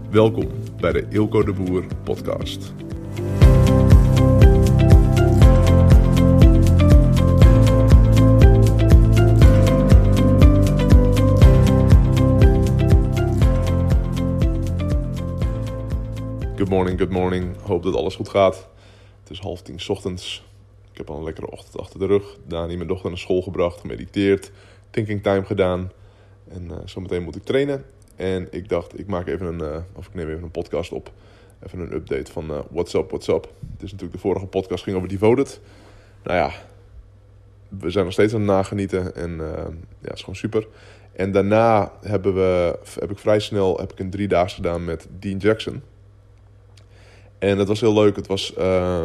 Welkom bij de Eelco de Boer podcast. Good morning. Hoop dat alles goed gaat. Het is 9:30 ochtends. Ik heb al een lekkere ochtend achter de rug. Dani, mijn dochter, naar school gebracht, gemediteerd, thinking time gedaan. En zometeen moet ik trainen. En ik dacht, ik neem even een podcast op. Even een update van what's up. Het is natuurlijk de vorige podcast ging over Devoted. Nou ja, we zijn nog steeds aan het nagenieten. En het is gewoon super. En daarna heb ik vrij snel een 3-daags gedaan met Dean Jackson. En het was heel leuk. Het was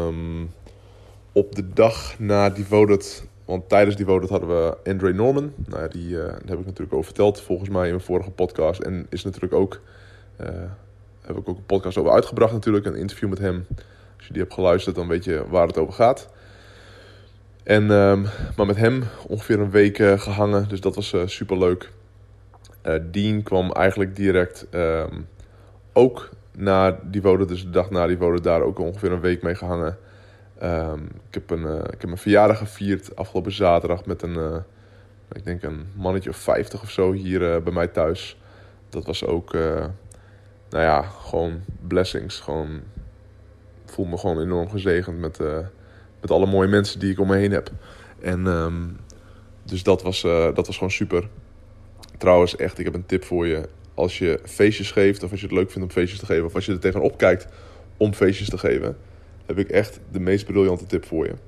op de dag na Devoted. Want tijdens Devoted hadden we Andre Norman. Nou ja, daar heb ik natuurlijk over verteld. Volgens mij in mijn vorige podcast. En is natuurlijk ook... heb ik ook een podcast over uitgebracht natuurlijk. Een interview met hem. Als je die hebt geluisterd, dan weet je waar het over gaat. En, maar met hem ongeveer een week gehangen. Dus dat was super leuk. Dean kwam eigenlijk direct ook na Devoted. Dus de dag na Devoted daar ook ongeveer een week mee gehangen. Ik heb mijn verjaardag gevierd afgelopen zaterdag met een mannetje of 50 of zo hier bij mij thuis. Dat was ook, gewoon blessings. Gewoon, ik voel me gewoon enorm gezegend met alle mooie mensen die ik om me heen heb. En dus dat was gewoon super. Trouwens, echt, ik heb een tip voor je. Als je feestjes geeft, of als je het leuk vindt om feestjes te geven, of als je er tegenop kijkt om feestjes te geven, heb ik echt de meest briljante tip voor je.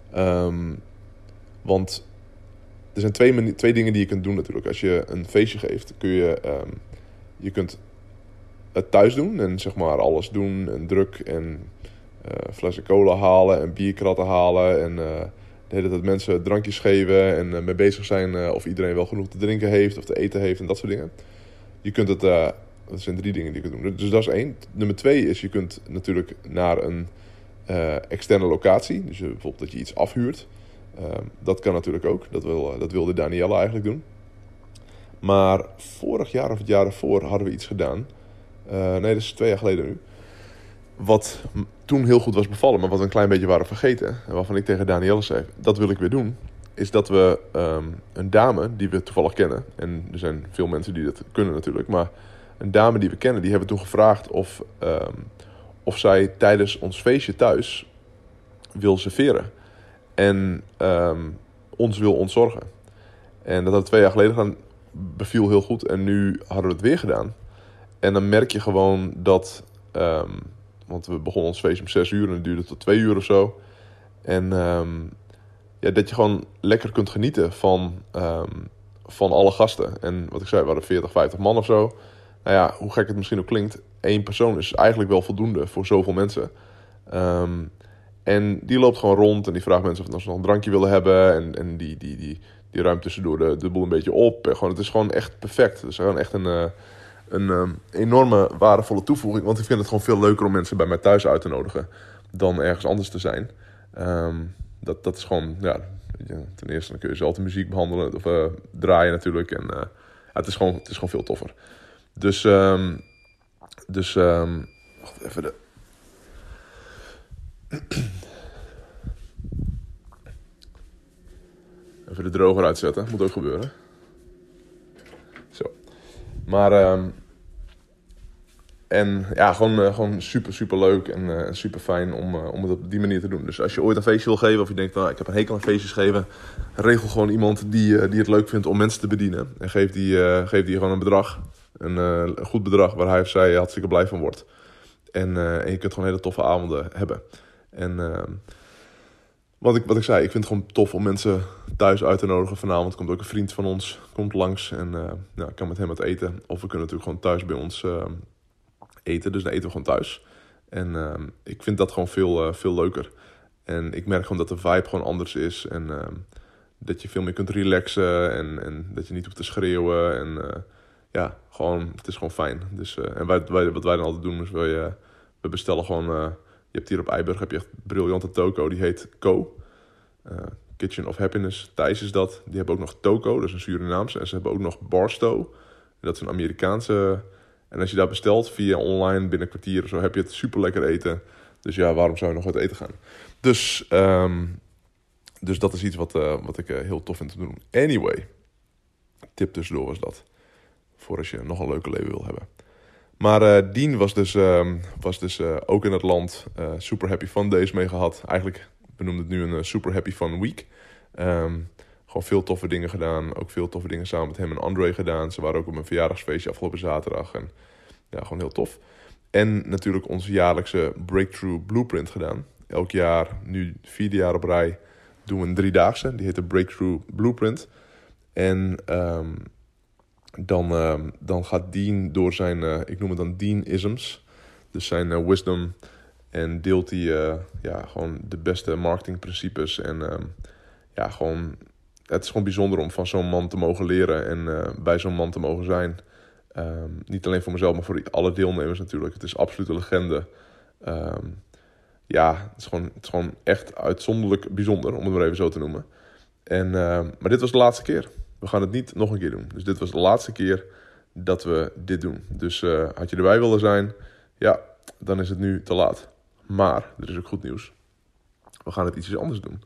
Want er zijn twee dingen die je kunt doen natuurlijk. Als je een feestje geeft, kun je kunt het thuis doen en zeg maar alles doen en druk en flessen cola halen en bierkratten halen en de hele tijd mensen drankjes geven en mee bezig zijn of iedereen wel genoeg te drinken heeft of te eten heeft en dat soort dingen. Je kunt het, dat zijn 3 dingen die je kunt doen. Dus dat is 1. Nummer 2 is, je kunt natuurlijk naar een externe locatie. Dus bijvoorbeeld dat je iets afhuurt. Dat kan natuurlijk ook. Dat wilde Danielle eigenlijk doen. Maar vorig jaar of het jaar ervoor hadden we iets gedaan. Dat is 2 jaar geleden nu. Wat toen heel goed was bevallen, maar wat we een klein beetje waren vergeten. En waarvan ik tegen Danielle zei, dat wil ik weer doen. Is dat we een dame die we toevallig kennen. En er zijn veel mensen die dat kunnen natuurlijk. Maar een dame die we kennen, die hebben toen gevraagd of zij tijdens ons feestje thuis wil serveren. En ons wil ontzorgen. En dat hadden we 2 jaar geleden gedaan. Beviel heel goed. En nu hadden we het weer gedaan. En dan merk je gewoon dat... want we begonnen ons feestje om 6 uur en het duurde tot 2 uur of zo. En dat je gewoon lekker kunt genieten van alle gasten. En wat ik zei, we hadden 40, 50 man of zo. Nou ja, hoe gek het misschien ook klinkt, 1 persoon is eigenlijk wel voldoende voor zoveel mensen. En die loopt gewoon rond en die vraagt mensen of ze nog een drankje willen hebben. En die ruimt tussendoor de boel een beetje op. En gewoon, het is gewoon echt perfect. Het is gewoon echt een enorme waardevolle toevoeging. Want ik vind het gewoon veel leuker om mensen bij mij thuis uit te nodigen dan ergens anders te zijn. Dat is gewoon, ten eerste dan kun je zelf de muziek behandelen of draaien natuurlijk. En het is gewoon veel toffer. Dus wacht even even de droger uitzetten. Moet ook gebeuren. Zo. Maar gewoon super leuk en super fijn om het op die manier te doen. Dus als je ooit een feestje wil geven of je denkt, ik heb een hekel aan feestjes geven, regel gewoon iemand die het leuk vindt om mensen te bedienen. En geef die gewoon een bedrag. Een goed bedrag waar hij of zij hartstikke blij van wordt. En je kunt gewoon hele toffe avonden hebben. En wat ik zei, ik vind het gewoon tof om mensen thuis uit te nodigen. Vanavond komt ook een vriend van ons, komt langs en ik kan met hem wat eten. Of we kunnen natuurlijk gewoon thuis bij ons eten, dus dan eten we gewoon thuis. En ik vind dat gewoon veel leuker. En ik merk gewoon dat de vibe gewoon anders is. En dat je veel meer kunt relaxen en dat je niet hoeft te schreeuwen. En het is gewoon fijn. Dus, en wat wij dan altijd doen is, we bestellen gewoon... je hebt hier op Eiburg heb je echt briljante toko, die heet Co. Kitchen of Happiness, Thijs is dat. Die hebben ook nog Toko, dat is een Surinaamse. En ze hebben ook nog Barstow. Dat is een Amerikaanse En als je daar bestelt via online binnen een kwartier of zo, heb je het super lekker eten. Dus ja, waarom zou je nog uit eten gaan? Dus dat is iets wat ik heel tof vind te doen. Anyway, tip tussendoor was dat. Voor als je nog een leuke leven wil hebben. Maar Dean was dus ook in het land. Super Happy Fun Days mee gehad. Eigenlijk benoemde het nu een Super Happy Fun Week. Gewoon veel toffe dingen gedaan. Ook veel toffe dingen samen met hem en André gedaan. Ze waren ook op mijn verjaardagsfeestje afgelopen zaterdag. En ja, gewoon heel tof. En natuurlijk onze jaarlijkse Breakthrough Blueprint gedaan. Elk jaar, nu 4e jaar op rij, doen we een 3-daagse. Die heet de Breakthrough Blueprint. En dan gaat Dean door zijn, ik noem het dan Dean-isms. Dus zijn wisdom. En deelt hij gewoon de beste marketingprincipes. En gewoon, het is gewoon bijzonder om van zo'n man te mogen leren. En bij zo'n man te mogen zijn. Niet alleen voor mezelf, maar voor alle deelnemers natuurlijk. Het is absoluut een legende. Het is gewoon echt uitzonderlijk bijzonder, om het maar even zo te noemen. Maar dit was de laatste keer. We gaan het niet nog een keer doen. Dus dit was de laatste keer dat we dit doen. Dus had je erbij willen zijn, ja, dan is het nu te laat. Maar er is ook goed nieuws. We gaan het iets anders doen.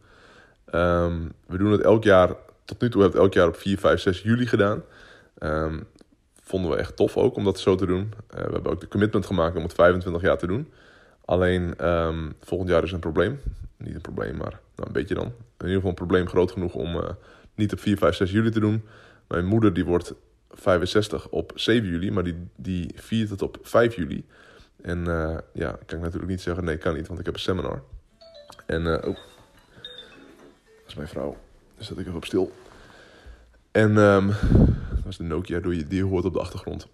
We doen het elk jaar, tot nu toe hebben we het elk jaar op 4, 5, 6 juli gedaan. Vonden we echt tof ook om dat zo te doen. We hebben ook de commitment gemaakt om het 25 jaar te doen. Alleen volgend jaar is een probleem. Niet een probleem, maar een beetje dan. In ieder geval een probleem groot genoeg om niet op 4, 5, 6 juli te doen. Mijn moeder die wordt 65 op 7 juli, maar die viert het op 5 juli. En kan ik natuurlijk niet zeggen, nee, kan niet, want ik heb een seminar. En, dat is mijn vrouw. Dus zet ik even op stil. En dat is de Nokia die je hoort op de achtergrond.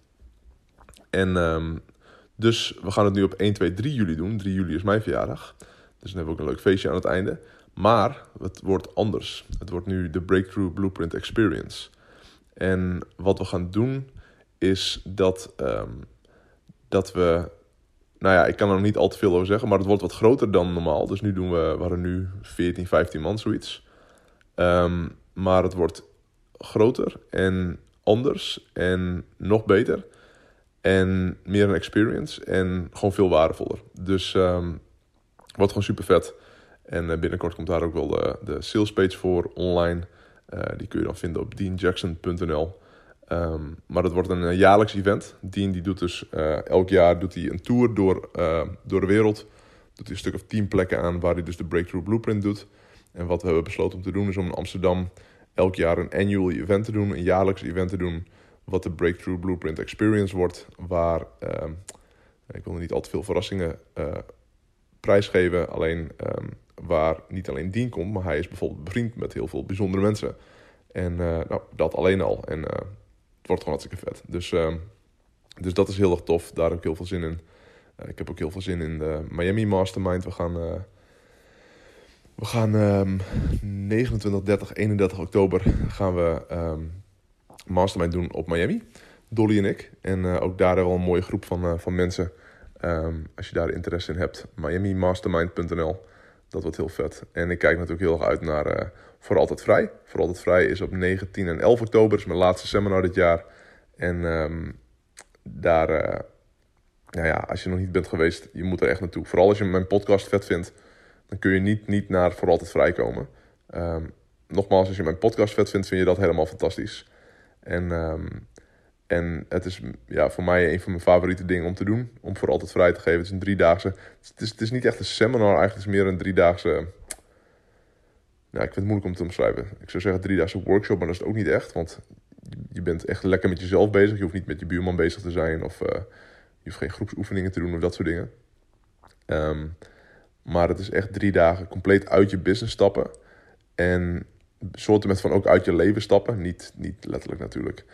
En dus we gaan het nu op 1, 2, 3 juli doen. 3 juli is mijn verjaardag. Dus dan hebben we ook een leuk feestje aan het einde. Maar het wordt anders. Het wordt nu de Breakthrough Blueprint Experience. En wat we gaan doen is dat we... Nou ja, ik kan er nog niet al te veel over zeggen, maar het wordt wat groter dan normaal. Dus we hadden nu 14, 15 man, zoiets. Maar het wordt groter en anders en nog beter. En meer een experience en gewoon veel waardevoller. Dus wordt gewoon super vet. En binnenkort komt daar ook wel de sales page voor online. Die kun je dan vinden op deanjackson.nl. Maar het wordt een jaarlijks event. Dean die doet dus elk jaar doet hij een tour door de wereld. Doet hij een stuk of 10 plekken aan waar hij dus de Breakthrough Blueprint doet. En wat we hebben besloten om te doen is om in Amsterdam elk jaar een annual event te doen. Een jaarlijks event te doen wat de Breakthrough Blueprint Experience wordt. Waar, ik wil er niet al te veel verrassingen prijsgeven. Alleen waar niet alleen Dean komt, maar hij is bijvoorbeeld bevriend met heel veel bijzondere mensen. En dat alleen al. En het wordt gewoon hartstikke vet. Dus dat is heel erg tof. Daar heb ik heel veel zin in. Ik heb ook heel veel zin in de Miami Mastermind. We gaan 29, 30, 31 oktober gaan we Mastermind doen op Miami. Dolly en ik. En ook daar hebben we al een mooie groep van mensen. Als je daar interesse in hebt. MiamiMastermind.nl. Dat wordt heel vet. En ik kijk natuurlijk heel erg uit naar Voor Altijd Vrij. Voor Altijd Vrij is op 9, 10 en 11 oktober. Dat is mijn laatste seminar dit jaar. En daar... als je nog niet bent geweest, je moet er echt naartoe. Vooral als je mijn podcast vet vindt, dan kun je niet naar Voor Altijd Vrij komen. Nogmaals, als je mijn podcast vet vindt, vind je dat helemaal fantastisch. En het is voor mij een van mijn favoriete dingen om te doen. Om Voor Altijd Vrij te geven. Het is een 3-daagse... Het is niet echt een seminar, eigenlijk is het meer een 3-daagse... ik vind het moeilijk om te omschrijven. Ik zou zeggen 3-daagse workshop, maar dat is het ook niet echt. Want je bent echt lekker met jezelf bezig. Je hoeft niet met je buurman bezig te zijn. Of je hoeft geen groepsoefeningen te doen of dat soort dingen. Maar het is echt 3 dagen compleet uit je business stappen. En soorten met van ook uit je leven stappen. Niet letterlijk natuurlijk.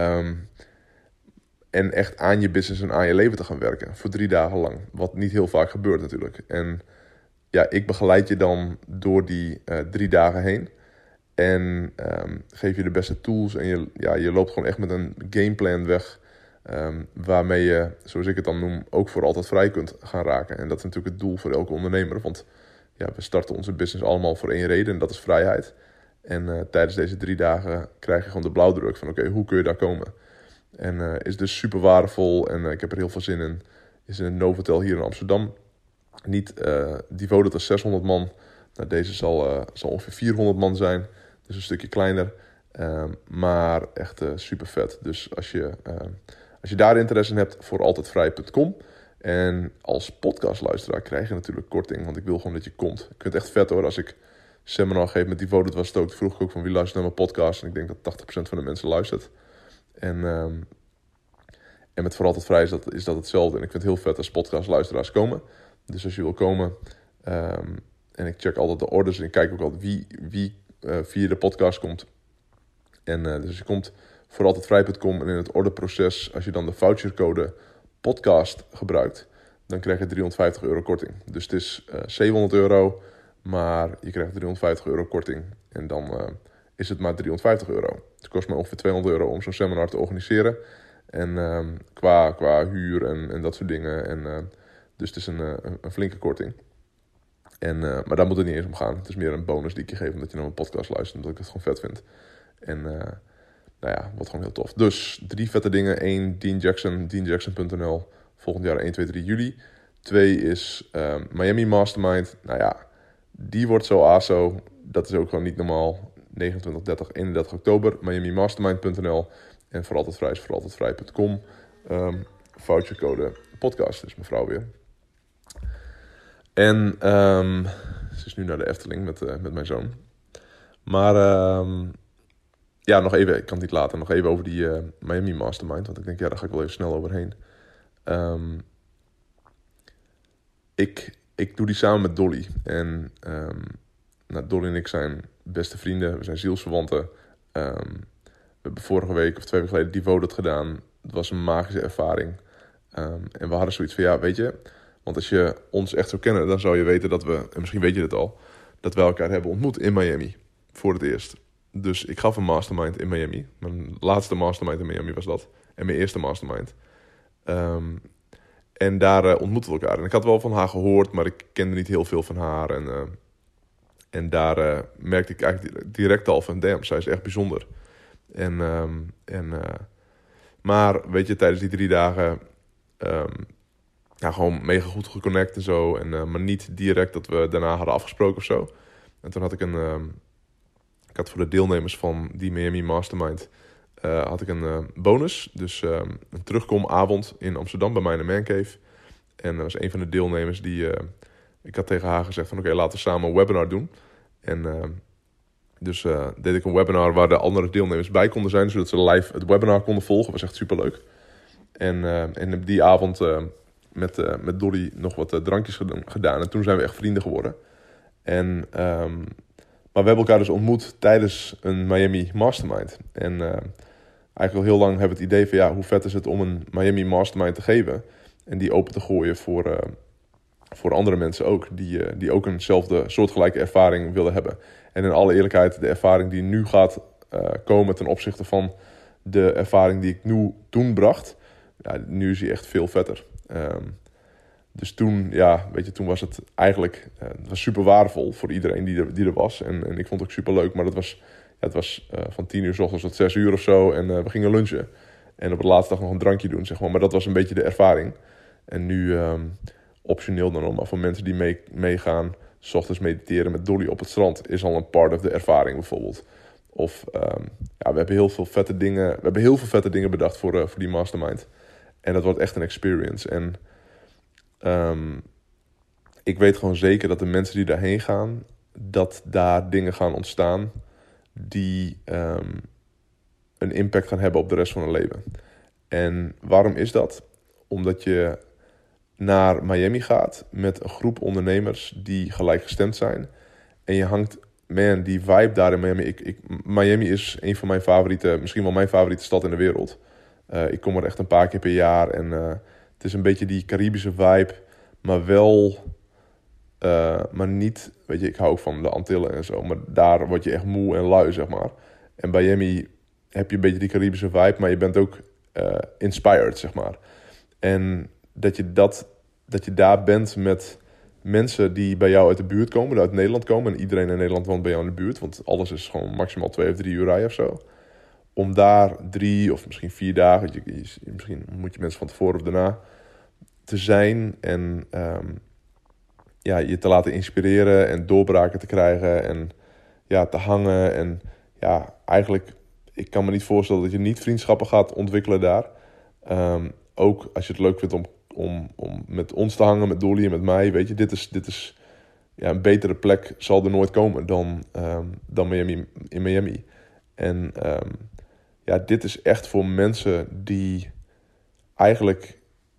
En echt aan je business en aan je leven te gaan werken. Voor 3 dagen lang. Wat niet heel vaak gebeurt natuurlijk. En ik begeleid je dan door die 3 dagen heen. En geef je de beste tools. En je loopt gewoon echt met een gameplan weg. Waarmee je, zoals ik het dan noem, ook voor altijd vrij kunt gaan raken. En dat is natuurlijk het doel voor elke ondernemer. Want we starten onze business allemaal voor 1 reden. En dat is vrijheid. En tijdens deze 3 dagen krijg je gewoon de blauwdruk van oké, hoe kun je daar komen? En is dus super waardevol. En ik heb er heel veel zin in. Is in een Novotel hier in Amsterdam. Niet devoted als 600 man. Nou, deze zal ongeveer 400 man zijn. Dus een stukje kleiner. Maar echt super vet. Dus als je daar interesse in hebt, voor altijdvrij.com. En als podcastluisteraar krijg je natuurlijk korting. Want ik wil gewoon dat je komt. Ik vind het echt vet hoor. Als ik seminar geef met Devoted was het ook. Vroeg ik ook van wie luistert naar mijn podcast. En ik denk dat 80% van de mensen luistert. En met Voor Altijd Vrij is dat hetzelfde. En ik vind het heel vet als podcastluisteraars komen. Dus als je wil komen. En ik check altijd de orders. En ik kijk ook altijd wie via de podcast komt. En dus als je komt voor altijdvrij.com en in het orderproces, als je dan de vouchercode podcast gebruikt, dan krijg je €350 korting. Dus het is €700, maar je krijgt €350 korting. En dan is het maar €350. Het kost me ongeveer €200 om zo'n seminar te organiseren. En qua huur en dat soort dingen. Dus het is een flinke korting. Maar daar moet het niet eens om gaan. Het is meer een bonus die ik je geef omdat je naar mijn podcast luistert. Omdat ik het gewoon vet vind. En nou ja, wat gewoon heel tof. Dus 3 vette dingen. 1, Dean Jackson, deanjackson.nl. Volgend jaar 1, 2, 3 juli. 2 is Miami Mastermind. Nou ja, die wordt zo aso. Dat is ook gewoon niet normaal. 29, 30, 31 oktober. MiamiMastermind.nl. En voor altijd vrij is voor altijdvrij.com. Vouchercode podcast is mevrouw weer. En ze is nu naar de Efteling met mijn zoon. Maar ja, nog even, ik kan het niet laten. Nog even over die Miami Mastermind. Want ik denk, ja, daar ga ik wel even snel overheen. Ik doe die samen met Dolly. En nou, Dolly en ik zijn beste vrienden. We zijn zielsverwanten. We hebben vorige week of 2 weken geleden Devoted gedaan. Het was een magische ervaring. En we hadden zoiets van, ja, weet je, want als je ons echt zou kennen, dan zou je weten dat we, en misschien weet je het al, dat we elkaar hebben ontmoet in Miami. Voor het eerst. Dus ik gaf een mastermind in Miami. Mijn laatste mastermind in Miami was dat. En mijn eerste mastermind. En daar ontmoetten we elkaar. En ik had wel van haar gehoord, maar ik kende niet heel veel van haar. En daar merkte ik eigenlijk direct al van, damn, zij is echt bijzonder. Maar weet je, tijdens die 3 dagen gewoon mega goed geconnect en zo. Maar niet direct dat we daarna hadden afgesproken of zo. En toen had ik ik had voor de deelnemers van die Miami Mastermind had ik een bonus. Dus een terugkomavond in Amsterdam bij mij in de Mancave. En dat was een van de deelnemers die... ik had tegen haar gezegd van oké, laten we samen een webinar doen. En dus deed ik een webinar waar de andere deelnemers bij konden zijn, zodat ze live het webinar konden volgen. Dat was echt superleuk. En die avond met Dolly nog wat drankjes gedaan. En toen zijn we echt vrienden geworden. Maar we hebben elkaar dus ontmoet tijdens een Miami Mastermind. En eigenlijk al heel lang hebben we het idee van ja, hoe vet is het om een Miami Mastermind te geven. En die open te gooien voor andere mensen ook. Die ook eenzelfde soortgelijke ervaring willen hebben. En in alle eerlijkheid, de ervaring die nu gaat komen ten opzichte van de ervaring die ik toen bracht. Ja, nu is die echt veel vetter. Dus toen, ja, weet je, toen was het eigenlijk het was super waardevol voor iedereen die er was. En ik vond het ook super leuk, maar het was van 10:00 's ochtends tot 6:00 of zo. En we gingen lunchen. En op de laatste dag nog een drankje doen, zeg maar. Maar dat was een beetje de ervaring. En nu optioneel dan maar voor mensen die meegaan, 's ochtends mediteren met Dolly op het strand is al een part of de ervaring bijvoorbeeld. Of we hebben heel veel vette dingen bedacht voor die mastermind. En dat wordt echt een experience. En ik weet gewoon zeker dat de mensen die daarheen gaan, dat daar dingen gaan ontstaan die een impact gaan hebben op de rest van hun leven. En waarom is dat? Omdat je naar Miami gaat met een groep ondernemers die gelijkgestemd zijn. En je hangt, die vibe daar in Miami. Miami is een van mijn favoriete, misschien wel mijn favoriete stad in de wereld. Ik kom er echt een paar keer per jaar. En het is een beetje die Caribische vibe, maar wel... maar niet, weet je, ik hou ook van de Antillen en zo. Maar daar word je echt moe en lui, zeg maar. En bij Miami heb je een beetje die Caribische vibe, maar je bent ook inspired, zeg maar. En dat je daar bent met mensen die bij jou uit de buurt komen, uit Nederland komen. En iedereen in Nederland woont bij jou in de buurt, want alles is gewoon maximaal 2 of 3 uur rijden of zo. om daar 3 of misschien 4 dagen, misschien moet je mensen van tevoren of daarna, te zijn en je te laten inspireren en doorbraken te krijgen en te hangen. En eigenlijk, ik kan me niet voorstellen dat je niet vriendschappen gaat ontwikkelen daar. Ook als je het leuk vindt om met ons te hangen, met Dolly en met mij, weet je, dit is een betere plek zal er nooit komen dan Miami, in Miami. En dit is echt voor mensen die eigenlijk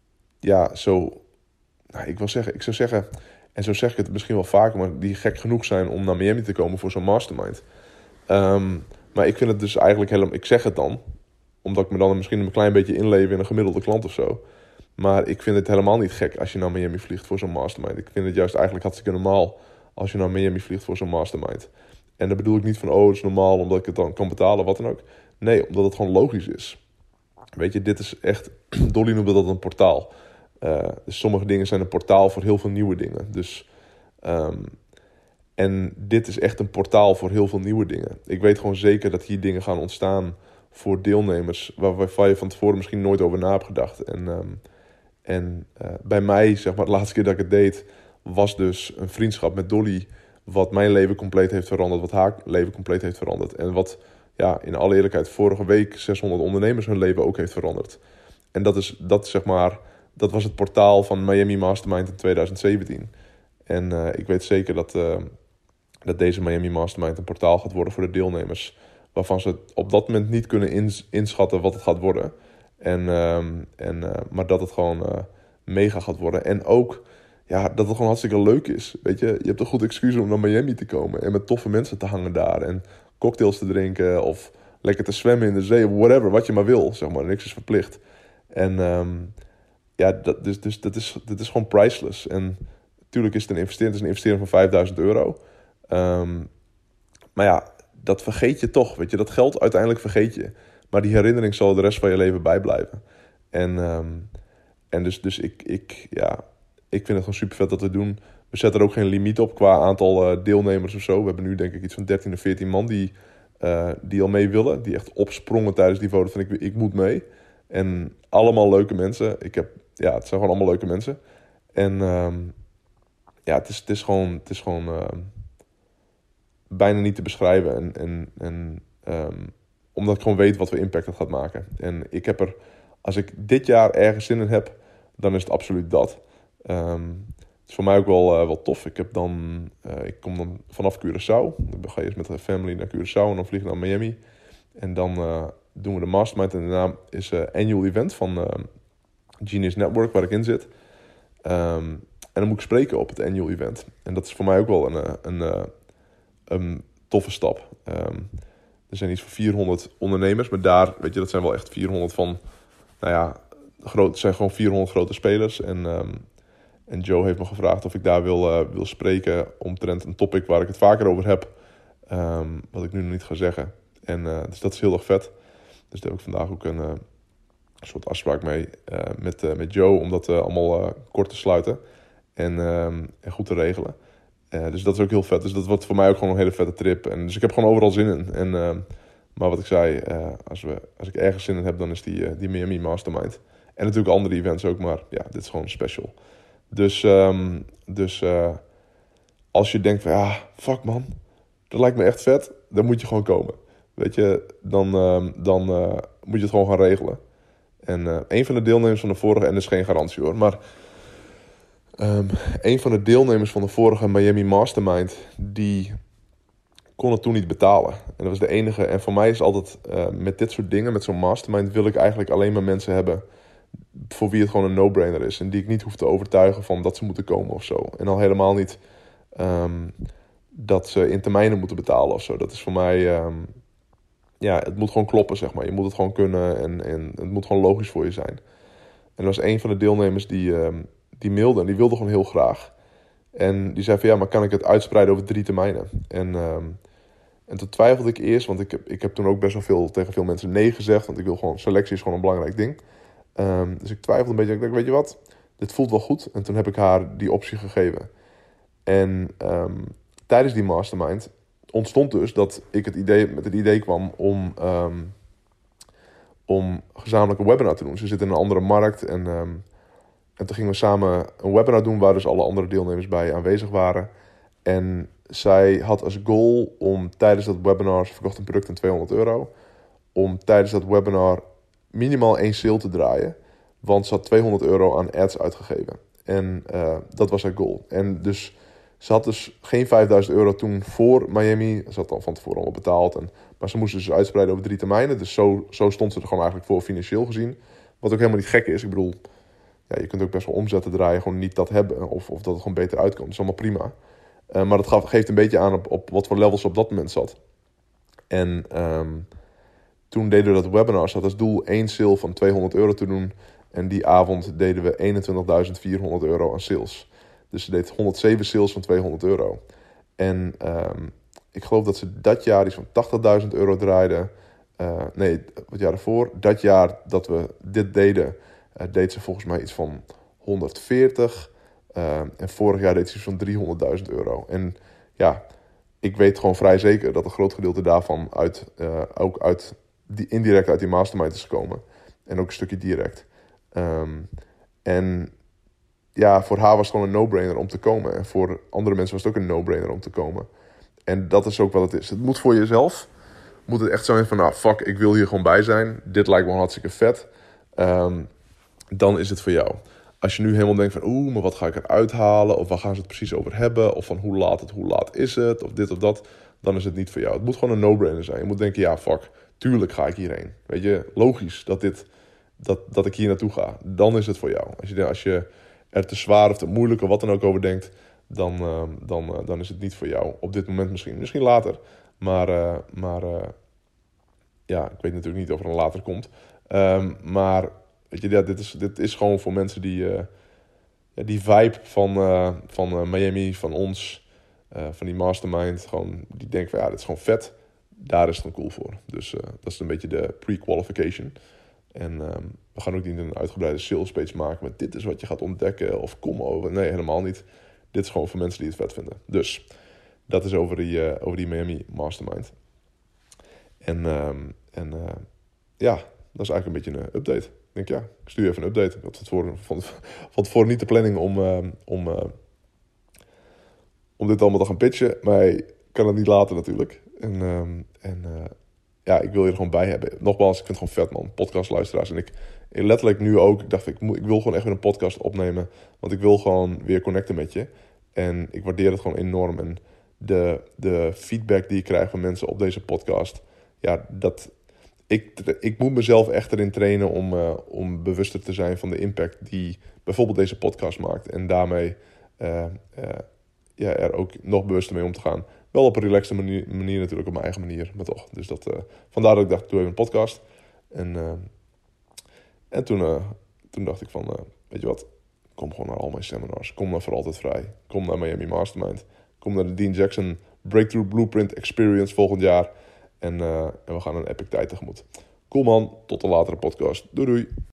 ik zou zeggen, en zo zeg ik het misschien wel vaker, maar die gek genoeg zijn om naar Miami te komen voor zo'n mastermind. Maar ik vind het dus eigenlijk helemaal, ik zeg het dan, omdat ik me dan misschien een klein beetje inleef in een gemiddelde klant of zo. Maar ik vind het helemaal niet gek als je naar Miami vliegt voor zo'n mastermind. Ik vind het juist eigenlijk hartstikke normaal als je naar Miami vliegt voor zo'n mastermind. En dan bedoel ik niet van, het is normaal omdat ik het dan kan betalen, wat dan ook. Nee, omdat het gewoon logisch is. Weet je, dit is echt, Dolly noemde dat een portaal. Dus sommige dingen zijn een portaal voor heel veel nieuwe dingen. Dus, en dit is echt een portaal voor heel veel nieuwe dingen. Ik weet gewoon zeker dat hier dingen gaan ontstaan voor deelnemers waar je van tevoren misschien nooit over na hebt gedacht. En bij mij, zeg maar, de laatste keer dat ik het deed, was dus een vriendschap met Dolly, wat mijn leven compleet heeft veranderd, wat haar leven compleet heeft veranderd. En wat, in alle eerlijkheid, vorige week 600 ondernemers hun leven ook heeft veranderd. En dat was het portaal van Miami Mastermind in 2017. En ik weet zeker dat deze Miami Mastermind een portaal gaat worden voor de deelnemers, waarvan ze op dat moment niet kunnen inschatten wat het gaat worden. Maar dat het gewoon mega gaat worden. En ook dat het gewoon hartstikke leuk is. Weet je hebt een goed excuus om naar Miami te komen en met toffe mensen te hangen daar en cocktails te drinken of lekker te zwemmen in de zee, whatever, wat je maar wil, zeg maar. Niks is verplicht. En dat is gewoon priceless. En natuurlijk is het een investering. Het is een investering van €5.000. Maar dat vergeet je toch. Weet je, dat geld uiteindelijk vergeet je. Maar die herinnering zal de rest van je leven bijblijven. En dus ik vind het gewoon super vet dat we doen. We zetten er ook geen limiet op qua aantal deelnemers of zo. We hebben nu denk ik iets van 13 of 14 man die al mee willen. Die echt opsprongen tijdens die foto van ik moet mee. En allemaal leuke mensen. Het zijn gewoon allemaal leuke mensen. En het is gewoon bijna niet te beschrijven. Omdat ik gewoon weet wat voor impact het gaat maken. En als ik dit jaar ergens zin in heb, dan is het absoluut dat. Het is voor mij ook wel tof. Ik kom dan vanaf Curaçao. Dan ga je eerst met de family naar Curaçao en dan vlieg ik naar Miami. En dan doen we de mastermind. En daarna is een annual event van Genius Network, waar ik in zit. En dan moet ik spreken op het annual event. En dat is voor mij ook wel een toffe stap. Er zijn iets van 400 ondernemers. Maar daar, weet je, dat zijn wel echt 400 van... het zijn gewoon 400 grote spelers. En Joe heeft me gevraagd of ik daar wil spreken omtrent een topic waar ik het vaker over heb. Wat ik nu nog niet ga zeggen. Dus dat is heel erg vet. Dus daar heb ik vandaag ook een soort afspraak mee met Joe. Om dat allemaal kort te sluiten. En goed te regelen. Dus dat is ook heel vet. Dus dat wordt voor mij ook gewoon een hele vette trip. Dus ik heb gewoon overal zin in. Maar wat ik zei, als ik ergens zin in heb, dan is die Miami Mastermind. En natuurlijk andere events ook, maar dit is gewoon special. Dus als je denkt van, fuck man, dat lijkt me echt vet, dan moet je gewoon komen. Weet je, dan moet je het gewoon gaan regelen. En een van de deelnemers van de vorige, en dat is geen garantie hoor, maar een van de deelnemers van de vorige Miami Mastermind, die kon het toen niet betalen. En dat was de enige. En voor mij is altijd met dit soort dingen, met zo'n mastermind, wil ik eigenlijk alleen maar mensen hebben voor wie het gewoon een no-brainer is. En die ik niet hoef te overtuigen van dat ze moeten komen of zo. En al helemaal niet dat ze in termijnen moeten betalen of zo. Dat is voor mij... het moet gewoon kloppen, zeg maar. Je moet het gewoon kunnen en het moet gewoon logisch voor je zijn. En er was een van de deelnemers die mailde en die wilde gewoon heel graag. En die zei van maar kan ik het uitspreiden over 3 termijnen? En toen twijfelde ik eerst, want ik heb toen ook best wel tegen veel mensen nee gezegd. Want ik wil gewoon, selectie is gewoon een belangrijk ding. Dus ik twijfelde een beetje. Ik dacht, weet je wat, dit voelt wel goed. En toen heb ik haar die optie gegeven. En tijdens die mastermind ontstond dus dat ik met het idee kwam om om gezamenlijk een webinar te doen. Ze zitten in een andere markt en toen gingen we samen een webinar doen waar dus alle andere deelnemers bij aanwezig waren. En zij had als goal om tijdens dat webinar, ze verkocht een product aan €200, om tijdens dat webinar minimaal 1 sale te draaien. Want ze had €200 aan ads uitgegeven. En dat was haar goal. En dus ze had dus geen €5.000 toen voor Miami. Ze had al van tevoren al betaald. Maar ze moest dus uitspreiden over 3 termijnen. Dus zo stond ze er gewoon eigenlijk voor financieel gezien. Wat ook helemaal niet gek is. Ik bedoel, ja, je kunt ook best wel omzetten draaien, gewoon niet dat hebben. Of dat het gewoon beter uitkomt. Dat is allemaal prima. Maar dat geeft een beetje aan op wat voor levels ze op dat moment zat. En toen deden we dat webinar. Ze had als doel 1 sale van €200 te doen. En die avond deden we €21.400 aan sales. Dus ze deed 107 sales van €200. En ik geloof dat ze dat jaar iets van €80.000 draaide. Het jaar ervoor. Dat jaar dat we dit deden, deed ze volgens mij iets van 140. En vorig jaar deed ze iets van €300.000. En ja, ik weet gewoon vrij zeker dat een groot gedeelte daarvan indirect uit die mastermind is gekomen. En ook een stukje direct. En ja, voor haar was het gewoon een no-brainer om te komen. En voor andere mensen was het ook een no-brainer om te komen. En dat is ook wat het is. Het moet voor jezelf. Moet het echt zijn van, nou fuck, ik wil hier gewoon bij zijn. Dit lijkt me hartstikke vet. Dan is het voor jou. Als je nu helemaal denkt van, maar wat ga ik eruit halen? Of waar gaan ze het precies over hebben? Of van hoe laat is het? Of dit of dat. Dan is het niet voor jou. Het moet gewoon een no-brainer zijn. Je moet denken, ja fuck, tuurlijk ga ik hierheen. Weet je, logisch dat ik hier naartoe ga. Dan is het voor jou. Als je er te zwaar of te moeilijk of wat dan ook over denkt, dan is het niet voor jou. Op dit moment misschien. Misschien later. Maar ja, ik weet natuurlijk niet of er een later komt. Maar weet je, ja, dit is gewoon voor mensen die vibe van Miami, van ons, van die mastermind, gewoon, die denken van ja, dit is gewoon vet. Daar is het dan cool voor. Dus dat is een beetje de pre-qualification. En we gaan ook niet een uitgebreide sales page maken met dit is wat je gaat ontdekken of kom over. Nee, helemaal niet. Dit is gewoon voor mensen die het vet vinden. Dus dat is over die Miami Mastermind. En ja, dat is eigenlijk een beetje een update. Ik denk ja, ik stuur even een update. Ik had van tevoren niet de planning om dit allemaal te gaan pitchen. Maar ik kan het niet laten natuurlijk. Ja, ik wil je er gewoon bij hebben. Nogmaals, ik vind het gewoon vet, man. Podcastluisteraars. En ik letterlijk nu ook. Ik dacht, ik wil gewoon echt weer een podcast opnemen. Want ik wil gewoon weer connecten met je. En ik waardeer het gewoon enorm. En de feedback die ik krijg van mensen op deze podcast. Ja, ik moet mezelf echt erin trainen om bewuster te zijn van de impact die bijvoorbeeld deze podcast maakt. En daarmee er ook nog bewuster mee om te gaan. Wel op een relaxte manier natuurlijk, op mijn eigen manier, maar toch. Dus vandaar dat ik dacht, doe even een podcast. En toen dacht ik van, weet je wat, kom gewoon naar al mijn seminars. Kom naar Voor Altijd Vrij. Kom naar Miami Mastermind. Kom naar de Dean Jackson Breakthrough Blueprint Experience volgend jaar. En we gaan een epic tijd tegemoet. Cool man, tot een latere podcast. Doei doei.